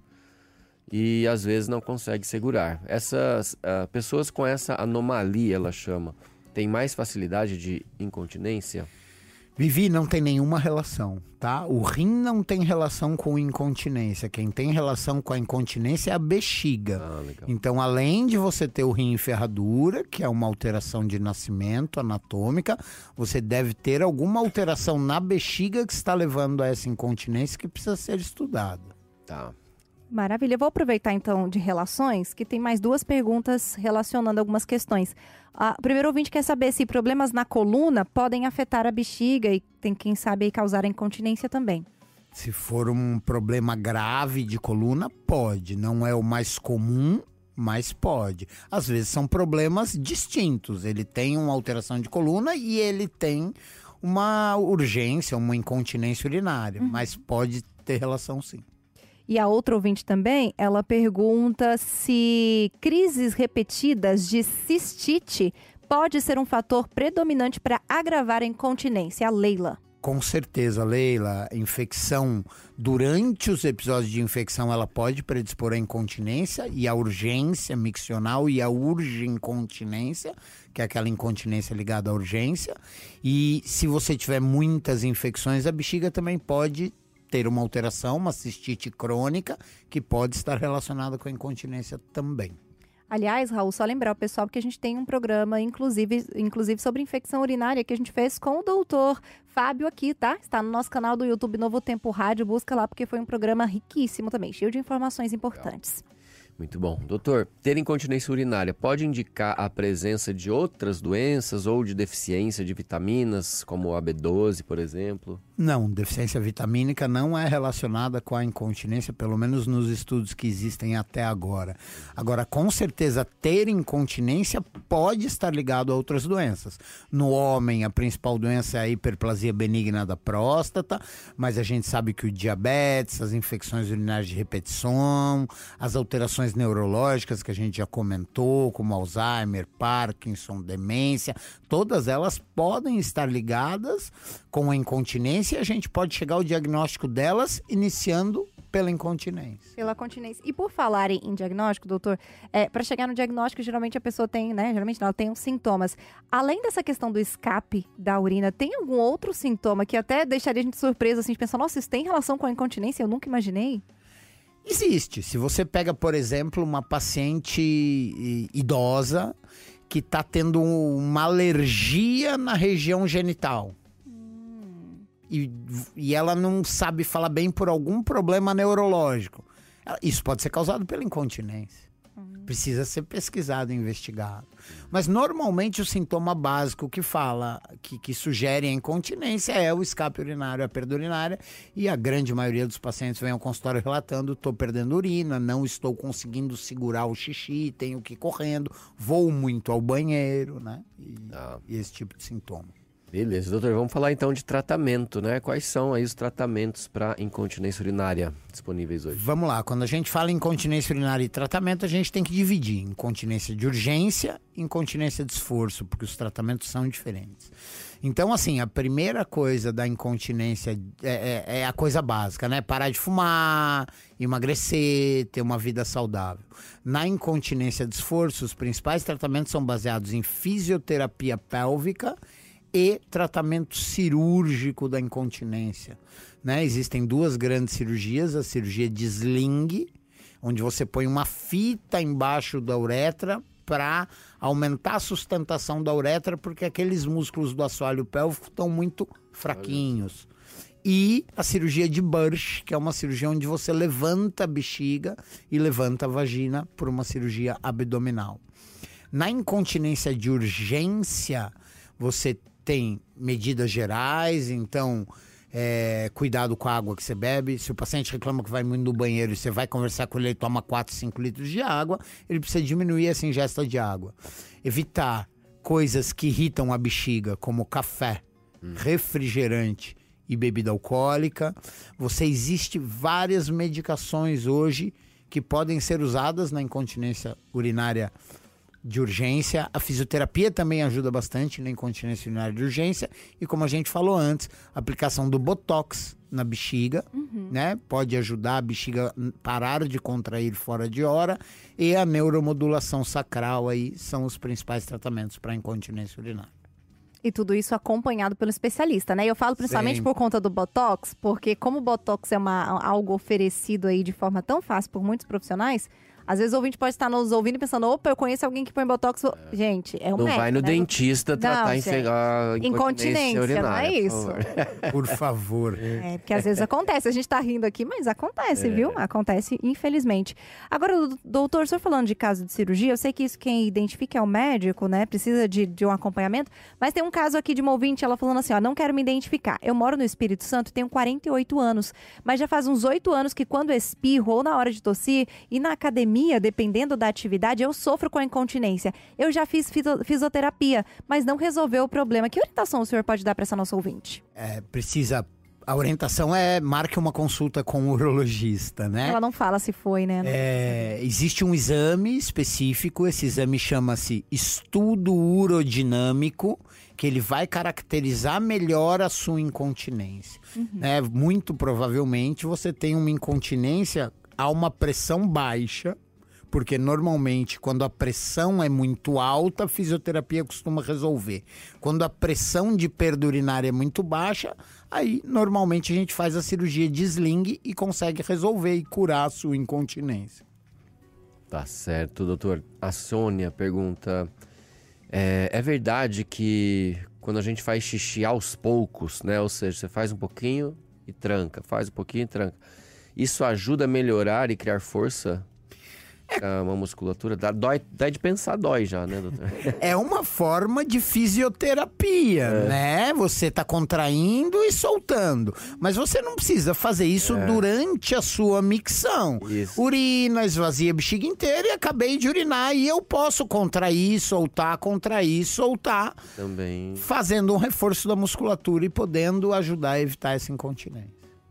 e às vezes não consegue segurar. Essas uh, pessoas com essa anomalia, ela chama, têm mais facilidade de incontinência? Vivi, não tem nenhuma relação, tá? O rim não tem relação com incontinência. Quem tem relação com a incontinência é a bexiga. Ah, legal. Então, além de você ter o rim em ferradura, que é uma alteração de nascimento anatômica, você deve ter alguma alteração na bexiga que está levando a essa incontinência que precisa ser estudada. Tá. Maravilha. Eu vou aproveitar, então, de relações, que tem mais duas perguntas relacionando algumas questões. Ah, o primeiro ouvinte quer saber se problemas na coluna podem afetar a bexiga e tem, quem sabe, causar a incontinência também. Se for um problema grave de coluna, pode. Não é o mais comum, mas pode. Às vezes são problemas distintos. Ele tem uma alteração de coluna e ele tem uma urgência, uma incontinência urinária. Uhum. Mas pode ter relação, sim. E a outra ouvinte também, ela pergunta se crises repetidas de cistite pode ser um fator predominante para agravar a incontinência. A Leila. Com certeza, Leila, infecção, durante os episódios de infecção, ela pode predispor à incontinência e à urgência miccional e à urgincontinência, que é aquela incontinência ligada à urgência. E se você tiver muitas infecções, a bexiga também pode ter uma alteração, uma cistite crônica, que pode estar relacionada com a incontinência também. Aliás, Raul, só lembrar o pessoal que a gente tem um programa, inclusive, inclusive sobre infecção urinária, que a gente fez com o doutor Fábio aqui, tá? Está no nosso canal do YouTube Novo Tempo Rádio, busca lá, porque foi um programa riquíssimo também, cheio de informações importantes. Muito bom. Doutor, ter incontinência urinária pode indicar a presença de outras doenças ou de deficiência de vitaminas, como a B doze, por exemplo? Não, deficiência vitamínica não é relacionada com a incontinência, pelo menos nos estudos que existem até agora. Agora, com certeza, ter incontinência pode estar ligado a outras doenças. No homem, a principal doença é a hiperplasia benigna da próstata, mas a gente sabe que o diabetes, as infecções urinárias de repetição, as alterações neurológicas que a gente já comentou, como Alzheimer, Parkinson, demência, todas elas podem estar ligadas com a incontinência e a gente pode chegar ao diagnóstico delas iniciando pela incontinência. Pela continência. E por falarem em diagnóstico, doutor, é, para chegar no diagnóstico, geralmente a pessoa tem, né? Geralmente ela tem uns sintomas. Além dessa questão do escape da urina, tem algum outro sintoma que até deixaria a gente surpresa, assim, de pensar, nossa, isso tem relação com a incontinência? Eu nunca imaginei. Existe. Se você pega, por exemplo, uma paciente idosa que está tendo uma alergia na região genital hum. e, e ela não sabe falar bem por algum problema neurológico, isso pode ser causado pela incontinência. Precisa ser pesquisado e investigado. Mas normalmente o sintoma básico que fala, que, que sugere a incontinência é o escape urinário, a perda urinária. E a grande maioria dos pacientes vem ao consultório relatando: estou perdendo urina, não estou conseguindo segurar o xixi, tenho que ir correndo, vou muito ao banheiro, né? E, ah. e esse tipo de sintoma. Beleza, doutor, vamos falar então de tratamento, né? Quais são aí os tratamentos para incontinência urinária disponíveis hoje? Vamos lá, quando a gente fala em incontinência urinária e tratamento, a gente tem que dividir incontinência de urgência e incontinência de esforço, porque os tratamentos são diferentes. Então, assim, a primeira coisa da incontinência é, é, é a coisa básica, né? Parar de fumar, emagrecer, ter uma vida saudável. Na incontinência de esforço, os principais tratamentos são baseados em fisioterapia pélvica e tratamento cirúrgico da incontinência, né? Existem duas grandes cirurgias, a cirurgia de sling, onde você põe uma fita embaixo da uretra para aumentar a sustentação da uretra, porque aqueles músculos do assoalho pélvico estão muito fraquinhos. E a cirurgia de Burch, que é uma cirurgia onde você levanta a bexiga e levanta a vagina por uma cirurgia abdominal. Na incontinência de urgência, você tem medidas gerais, então é, cuidado com a água que você bebe. Se o paciente reclama que vai muito no banheiro e você vai conversar com ele e toma quatro, cinco litros de água, ele precisa diminuir essa ingesta de água. Evitar coisas que irritam a bexiga, como café, hum. refrigerante e bebida alcoólica. Você existe várias medicações hoje que podem ser usadas na incontinência urinária de urgência. A fisioterapia também ajuda bastante na incontinência urinária de urgência. E como a gente falou antes, a aplicação do Botox na bexiga, uhum. né? Pode ajudar a bexiga a parar de contrair fora de hora. E a neuromodulação sacral aí são os principais tratamentos para incontinência urinária. E tudo isso acompanhado pelo especialista, né? Eu falo principalmente Sempre. por conta do Botox, porque como o Botox é uma, algo oferecido aí de forma tão fácil por muitos profissionais, às vezes o ouvinte pode estar nos ouvindo e pensando, opa, eu conheço alguém que põe Botox. É. Gente, é um Não médico, vai no né? dentista tratar não, a incontinência, incontinência urinária. Não é isso. Por favor. É, porque às vezes acontece. A gente tá rindo aqui, mas acontece, é. viu? Acontece, infelizmente. Agora, doutor, o senhor falando de caso de cirurgia, eu sei que isso quem identifica é o médico, né? Precisa de, de um acompanhamento. Mas tem um caso aqui de uma ouvinte, ela falando assim, ó, não quero me identificar. Eu moro no Espírito Santo, tenho quarenta e oito anos, mas já faz uns oito anos que quando espirro ou na hora de tossir e na academia, dependendo da atividade, eu sofro com a incontinência. Eu já fiz fisioterapia, mas não resolveu o problema. Que orientação o senhor pode dar para essa nossa ouvinte? É, precisa A orientação é marque uma consulta com o urologista, né? Ela não fala se foi, né? É, existe um exame específico, esse exame chama-se estudo urodinâmico, que ele vai caracterizar melhor a sua incontinência. Uhum. Né? Muito provavelmente você tem uma incontinência a uma pressão baixa, porque normalmente quando a pressão é muito alta, a fisioterapia costuma resolver. Quando a pressão de perda urinária é muito baixa, aí normalmente a gente faz a cirurgia de sling e consegue resolver e curar a sua incontinência. Tá certo, doutor. A Sônia pergunta, é, é verdade que quando a gente faz xixi aos poucos, né? Ou seja, você faz um pouquinho e tranca, faz um pouquinho e tranca. Isso ajuda a melhorar e criar força? É uma musculatura, dá, dói, dá de pensar, dói já, né, doutor? É uma forma de fisioterapia, é. né? Você tá contraindo e soltando. Mas você não precisa fazer isso é. durante a sua micção. Isso. Urina, esvazia a bexiga inteira e acabei de urinar. E eu posso contrair, soltar, contrair, soltar. Também. Fazendo um reforço da musculatura e podendo ajudar a evitar essa incontinência.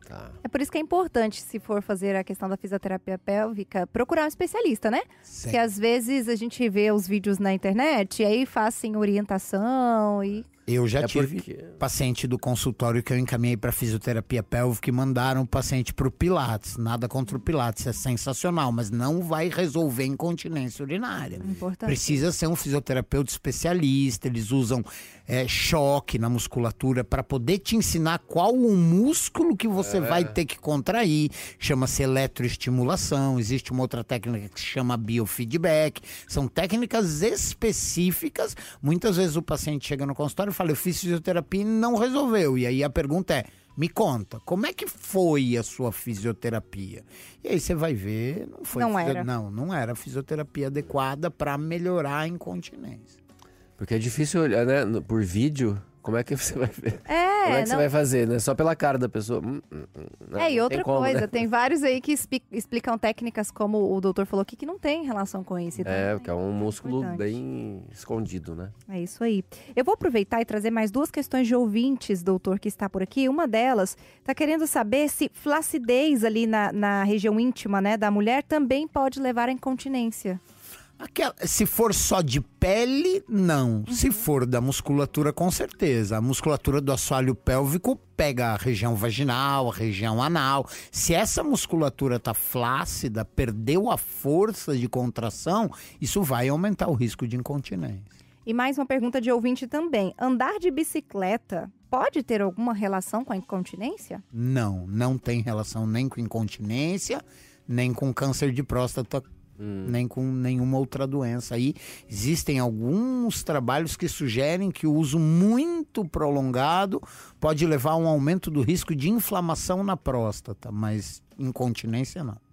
É por isso que é importante, se for fazer a questão da fisioterapia pélvica, procurar um especialista, né? Sim. Porque às vezes a gente vê os vídeos na internet e aí fazem orientação e... Eu já É tive porque- paciente do consultório que eu encaminhei para fisioterapia pélvica e mandaram o paciente para o Pilates. Nada contra o Pilates, é sensacional, mas não vai resolver incontinência urinária. Importante. Precisa ser um fisioterapeuta especialista, eles usam é, choque na musculatura para poder te ensinar qual o músculo que você vai ter que contrair. Chama-se eletroestimulação, existe uma outra técnica que se chama biofeedback. São técnicas específicas. Muitas vezes o paciente chega no consultório e fala, eu fiz fisioterapia e não resolveu. E aí a pergunta é, me conta, como é que foi a sua fisioterapia? E aí você vai ver, não foi. Não fisio- era. Não, não era a fisioterapia adequada para melhorar a incontinência. Porque é difícil olhar, né, no- por vídeo, como é que você vai ver? É, Como é que você não- vai fazer, né? Só pela cara da pessoa. Hum, hum, hum, não, É, e não outra tem como, coisa, né? tem vários aí que expli- explicam técnicas, como o doutor falou aqui, que não tem relação com isso. Então, É, porque é um músculo importante. bem escondido, né? É isso aí. Eu vou aproveitar e trazer mais duas questões de ouvintes, doutor, que está por aqui. Uma delas está querendo saber se flacidez ali na, na região íntima, né, da mulher também pode levar à incontinência. Aquela- se for só de pele, não. Se for da musculatura, com certeza. A musculatura do assoalho pélvico pega a região vaginal, a região anal. Se essa musculatura tá flácida, perdeu a força de contração, isso vai aumentar o risco de incontinência. E mais uma pergunta de ouvinte também. Andar de bicicleta pode ter alguma relação com a incontinência? Não, não tem relação nem com incontinência, nem com câncer de próstata, nem com nenhuma outra doença. Aí existem alguns trabalhos que sugerem que o uso muito prolongado pode levar a um aumento do risco de inflamação na próstata, mas incontinência não.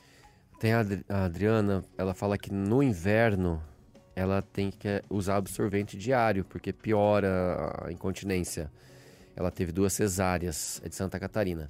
Tem a, Adri- a Adriana, ela fala que no inverno ela tem que usar absorvente diário, porque piora a incontinência. Ela teve duas cesáreas, é de Santa Catarina.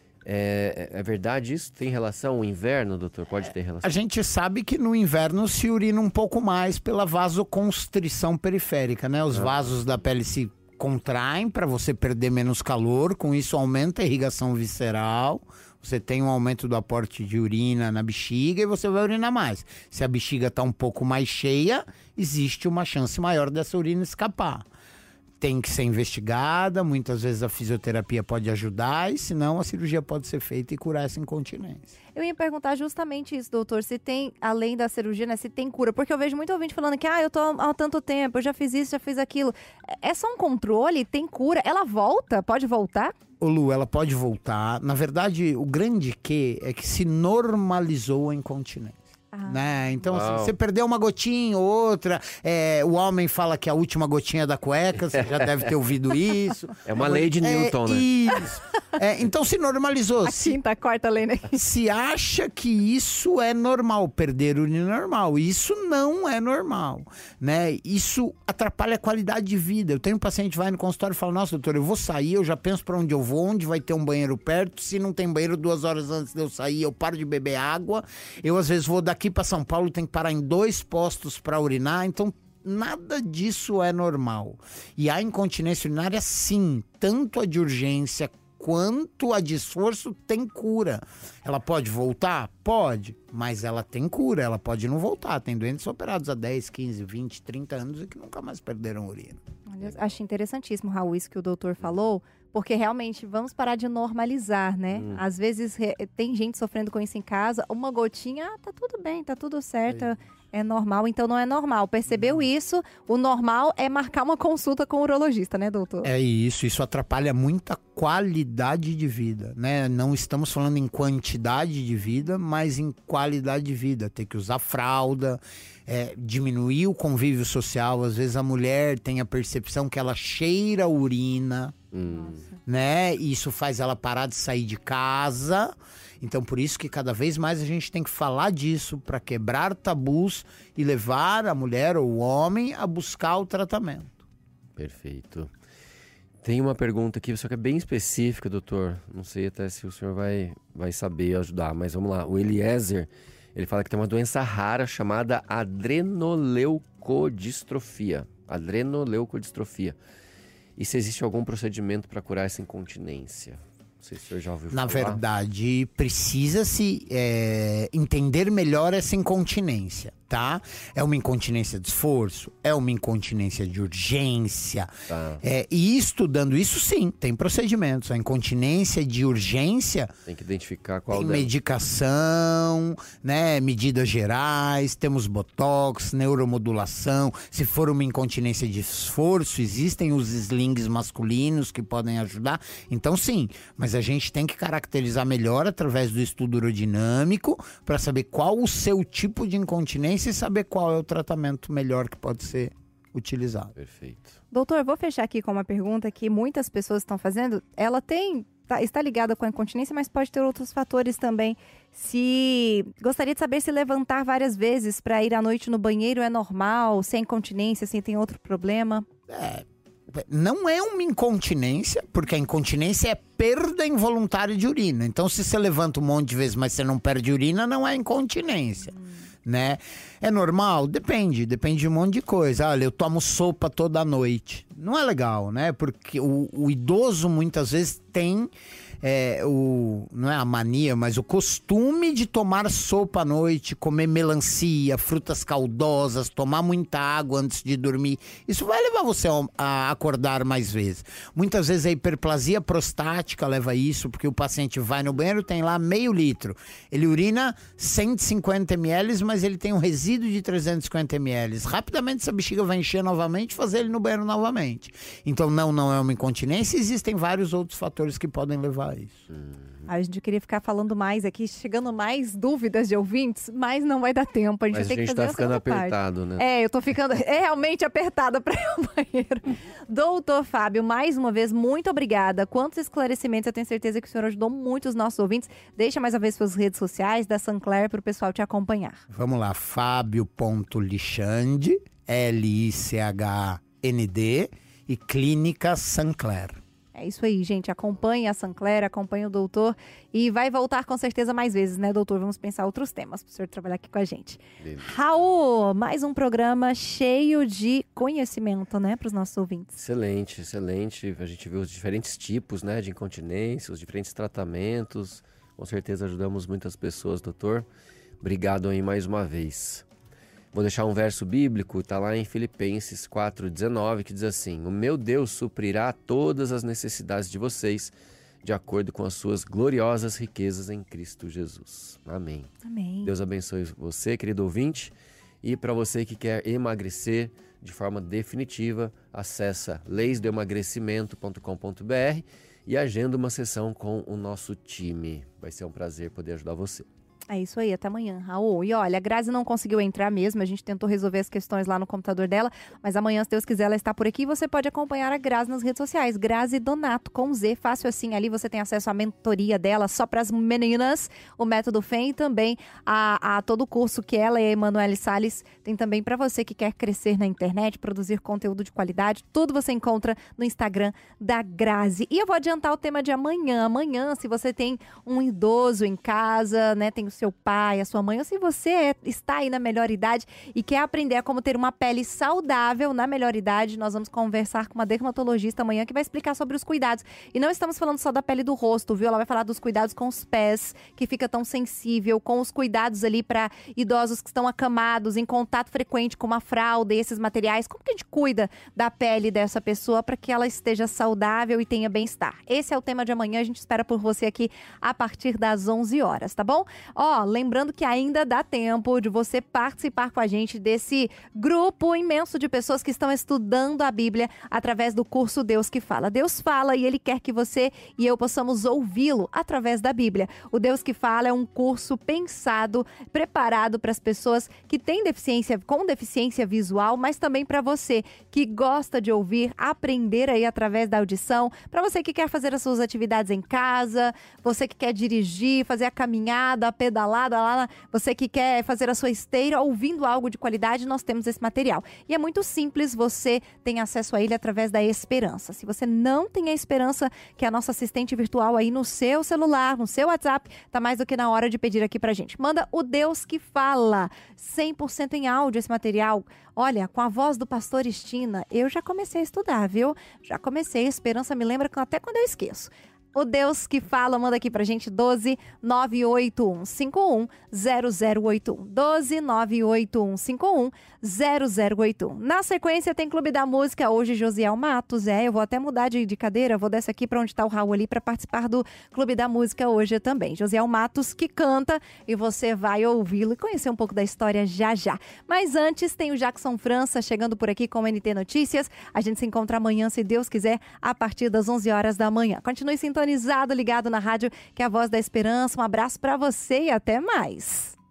É, é verdade isso? Tem relação? O inverno, doutor? Pode ter relação? A gente sabe que no inverno se urina um pouco mais pela vasoconstrição periférica, né? Os vasos da pele se contraem para você perder menos calor, com isso aumenta a irrigação visceral, você tem um aumento do aporte de urina na bexiga e você vai urinar mais. Se a bexiga está um pouco mais cheia, existe uma chance maior dessa urina escapar. Tem que ser investigada, muitas vezes a fisioterapia pode ajudar e senão a cirurgia pode ser feita e curar essa incontinência. Eu ia perguntar justamente isso, doutor, se tem, além da cirurgia, né, se tem cura. Porque eu vejo muito ouvinte falando que, ah, eu tô há tanto tempo, eu já fiz isso, já fiz aquilo. É só um controle? Tem cura? Ela volta? Pode voltar? Ô Lu, ela pode voltar. Na verdade, o grande que é que se normalizou a incontinência. Ah. Né? Então, assim, Uau. você perdeu uma gotinha ou outra, é, o homem fala que a última gotinha é da cueca, você já deve ter ouvido isso. É uma lei de Newton, é, né? Isso. É, então se normalizou. A Se, quinta, a quarta lei, né? se acha que isso é normal, perder urina é normal. Isso não é normal, né? Isso atrapalha a qualidade de vida. Eu tenho um paciente que vai no consultório e fala, nossa, doutor, eu vou sair, eu já penso para onde eu vou, onde vai ter um banheiro perto. Se não tem banheiro, duas horas antes de eu sair, eu paro de beber água. Eu, às vezes, vou daqui para São Paulo, tenho que parar em dois postos para urinar. Então, nada disso é normal. E a incontinência urinária, sim, tanto a de urgência enquanto a de esforço tem cura. Ela pode voltar? Pode, mas ela tem cura, ela pode não voltar. Tem doentes operados há dez, quinze, vinte, trinta anos e que nunca mais perderam urina. Olha, acho interessantíssimo, Raul, isso que o doutor falou, porque realmente vamos parar de normalizar, né? Hum. Às vezes re- tem gente sofrendo com isso em casa, uma gotinha, ah, tá tudo bem, tá tudo certo, é, é normal, então não é normal. Percebeu isso? O normal é marcar uma consulta com o urologista, né, doutor? É isso, isso atrapalha muita qualidade de vida, né? Não estamos falando em quantidade de vida, mas em qualidade de vida. Ter que usar fralda, é, diminuir o convívio social. Às vezes a mulher tem a percepção que ela cheira a urina, né? E isso faz ela parar de sair de casa. Então, por isso que cada vez mais a gente tem que falar disso para quebrar tabus e levar a mulher ou o homem a buscar o tratamento. Perfeito. Tem uma pergunta aqui, só que é bem específica, doutor. Não sei até se o senhor vai, vai saber ajudar, mas vamos lá. O Eliezer, ele fala que tem uma doença rara chamada adrenoleucodistrofia. Adrenoleucodistrofia. E se existe algum procedimento para curar essa incontinência? Não sei se o senhor já ouviu Na falar. verdade, precisa-se é, entender melhor essa incontinência, tá? É uma incontinência de esforço? É uma incontinência de urgência? Tá. É, e estudando isso, sim, tem procedimentos. A incontinência de urgência Tem que identificar qual tem delas. medicação, né? Medidas gerais, temos botox, neuromodulação. Se for uma incontinência de esforço, existem os slings masculinos que podem ajudar. Então, sim, mas a gente tem que caracterizar melhor através do estudo urodinâmico para saber qual o seu tipo de incontinência e saber qual é o tratamento melhor que pode ser utilizado. Perfeito. Doutor, eu vou fechar aqui com uma pergunta que muitas pessoas estão fazendo. Ela tem, tá- está ligada com a incontinência, mas pode ter outros fatores também. Se gostaria de saber se levantar várias vezes para ir à noite no banheiro é normal, se é incontinência, se tem outro problema. Não é uma incontinência, porque a incontinência é perda involuntária de urina. Então, se você levanta um monte de vezes, mas você não perde urina, não é incontinência, né? É normal? Depende, depende de um monte de coisa. Olha, eu tomo sopa toda noite. Não é legal, né? Porque o, o idoso, muitas vezes, tem... É, o, não é a mania, mas o costume de tomar sopa à noite, comer melancia, frutas caldosas, tomar muita água antes de dormir. Isso vai levar você a, a acordar mais vezes. Muitas vezes a hiperplasia prostática leva a isso, porque o paciente vai no banheiro, tem lá meio litro. Ele urina cento e cinquenta mililitros, mas ele tem um resíduo de trezentos e cinquenta mililitros. Rapidamente essa bexiga vai encher novamente e fazer ele no banheiro novamente. Então não, não é uma incontinência, existem vários outros fatores que podem levar a isso. A gente queria ficar falando mais aqui, chegando mais dúvidas de ouvintes, mas não vai dar tempo. A gente Mas a vai ter gente que fazer tá a ficando segunda parte. apertado, né? É, eu tô ficando é realmente apertada para ir ao banheiro. Doutor Fábio, mais uma vez, muito obrigada. Quantos esclarecimentos, eu tenho certeza que o senhor ajudou muito os nossos ouvintes. Deixa mais uma vez suas redes sociais da Sancler para o pessoal te acompanhar. Vamos lá, Fábio.Lichande, L I C H N D e Clínica Sancler. É isso aí, gente. Acompanhe a Sancler, acompanhe o doutor e vai voltar com certeza mais vezes, né, doutor? Vamos pensar outros temas para o senhor trabalhar aqui com a gente. Beleza. Raul, mais um programa cheio de conhecimento, né, para os nossos ouvintes. Excelente, excelente. A gente viu os diferentes tipos, né, de incontinência, os diferentes tratamentos. Com certeza ajudamos muitas pessoas, doutor. Obrigado aí mais uma vez. Vou deixar um verso bíblico, está lá em Filipenses quatro, dezenove, que diz assim: o meu Deus suprirá todas as necessidades de vocês, de acordo com as suas gloriosas riquezas em Cristo Jesus. Amém. Amém. Deus abençoe você, querido ouvinte. E para você que quer emagrecer de forma definitiva, acessa leis do emagrecimento ponto com ponto b r e agenda uma sessão com o nosso time. Vai ser um prazer poder ajudar você. É isso aí, até amanhã, Raul. E olha, a Grazi não conseguiu entrar mesmo, a gente tentou resolver as questões lá no computador dela, mas amanhã, se Deus quiser, ela está por aqui e você pode acompanhar a Grazi nas redes sociais. Grazi Donato, com Z, fácil assim, ali você tem acesso à mentoria dela só para as meninas, o Método F E M e também a, a todo o curso que ela e a Emanuele Salles tem também para você que quer crescer na internet, produzir conteúdo de qualidade, tudo você encontra no Instagram da Grazi. E eu vou adiantar o tema de amanhã. Amanhã, se você tem um idoso em casa, né, tem seu pai, a sua mãe, ou se você é, está aí na melhor idade e quer aprender a como ter uma pele saudável na melhor idade, nós vamos conversar com uma dermatologista amanhã que vai explicar sobre os cuidados. E não estamos falando só da pele do rosto, viu? Ela vai falar dos cuidados com os pés, que fica tão sensível, com os cuidados ali para idosos que estão acamados, em contato frequente com uma fralda e esses materiais. Como que a gente cuida da pele dessa pessoa para que ela esteja saudável e tenha bem-estar? Esse é o tema de amanhã, a gente espera por você aqui a partir das onze horas, tá bom? Ó, lembrando que ainda dá tempo de você participar com a gente desse grupo imenso de pessoas que estão estudando a Bíblia através do curso Deus que Fala. Deus fala e Ele quer que você e eu possamos ouvi-lo através da Bíblia. O Deus que Fala é um curso pensado, preparado para as pessoas que têm deficiência, com deficiência visual, mas também para você que gosta de ouvir, aprender aí através da audição, para você que quer fazer as suas atividades em casa, você que quer dirigir, fazer a caminhada, a pedalada lá, você que quer fazer a sua esteira ouvindo algo de qualidade, nós temos esse material. E é muito simples, você tem acesso a ele através da Esperança. Se você não tem a Esperança, que é a nossa assistente virtual aí no seu celular, no seu WhatsApp, tá mais do que na hora de pedir aqui pra gente. Manda o Deus que Fala, cem por cento em áudio esse material. Olha, com a voz do pastor Estina, eu já comecei a estudar, viu? Já comecei, a Esperança me lembra até quando eu esqueço. O Deus que Fala, manda aqui pra gente doze nove oito um cinco um zero zero oito um. doze nove oito um cinco um zero zero oito um. Na sequência tem Clube da Música, hoje Josiel Matos. É, eu vou até mudar de, de cadeira, vou descer aqui pra onde tá o Raul ali pra participar do Clube da Música hoje também. Josiel Matos que canta e você vai ouvi-lo e conhecer um pouco da história já já. Mas antes tem o Jackson França chegando por aqui com o N T Notícias. A gente se encontra amanhã, se Deus quiser, a partir das onze horas da manhã. Continue sintonizado, ligado na rádio, que é a Voz da Esperança. Um abraço pra você e até mais.